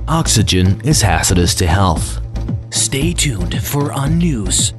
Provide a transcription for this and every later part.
Oxygen is hazardous to health. Stay tuned for News.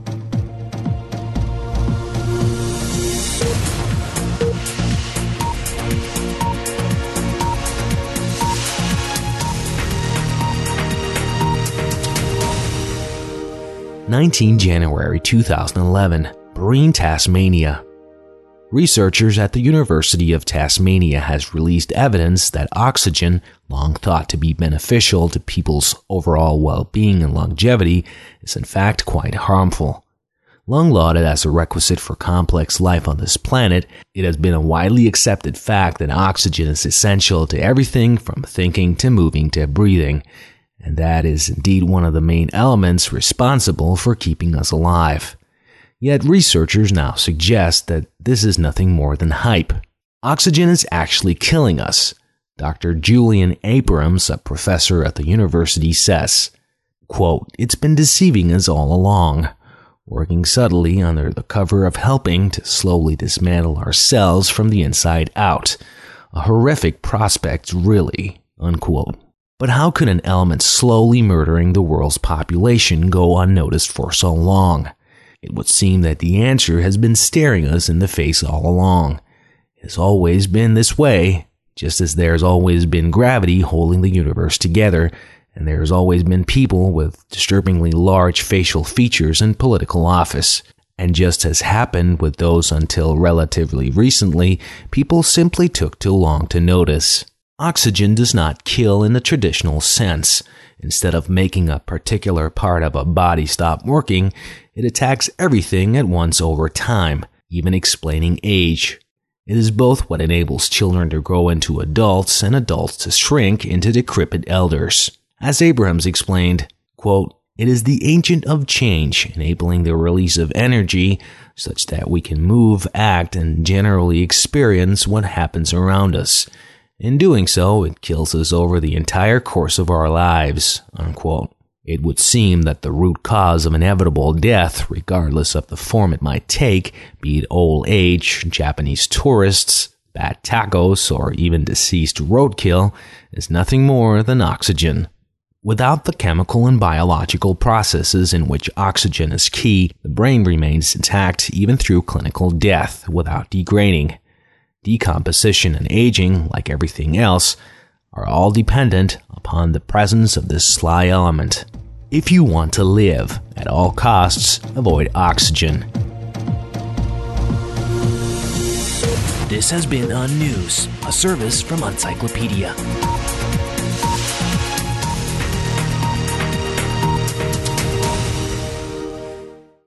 January 2011, Brean, Tasmania. Researchers at the University of Tasmania has released evidence that oxygen, long thought to be beneficial to people's overall well-being and longevity, is in fact quite harmful. Long lauded as a requisite for complex life on this planet, it has been a widely accepted fact that oxygen is essential to everything from thinking to moving to breathing, and that is indeed one of the main elements responsible for keeping us alive. Yet researchers now suggest that this is nothing more than hype. Oxygen is actually killing us. Dr. Julian Abrams, a professor at the university, says, quote, "It's been deceiving us all along, working subtly under the cover of helping to slowly dismantle ourselves from the inside out. A horrific prospect, really," unquote. But how could an element slowly murdering the world's population go unnoticed for so long? It would seem that the answer has been staring us in the face all along. It has always been this way, just as there's always been gravity holding the universe together, and there's always been people with disturbingly large facial features in political office. And just as happened with those until relatively recently, people simply took too long to notice. Oxygen does not kill in the traditional sense. Instead of making a particular part of a body stop working, it attacks everything at once over time, even explaining age. It is both what enables children to grow into adults and adults to shrink into decrepit elders. As Abrams explained, quote, "It is the agent of change, enabling the release of energy such that we can move, act, and generally experience what happens around us. In doing so, it kills us over the entire course of our lives," unquote. It would seem that the root cause of inevitable death, regardless of the form it might take, be it old age, Japanese tourists, bad tacos, or even deceased roadkill, is nothing more than oxygen. Without the chemical and biological processes in which oxygen is key, the brain remains intact even through clinical death without degrading. Decomposition and aging, like everything else, are all dependent upon the presence of this sly element. If you want to live, at all costs, avoid oxygen. This has been News, a service from Uncyclopedia.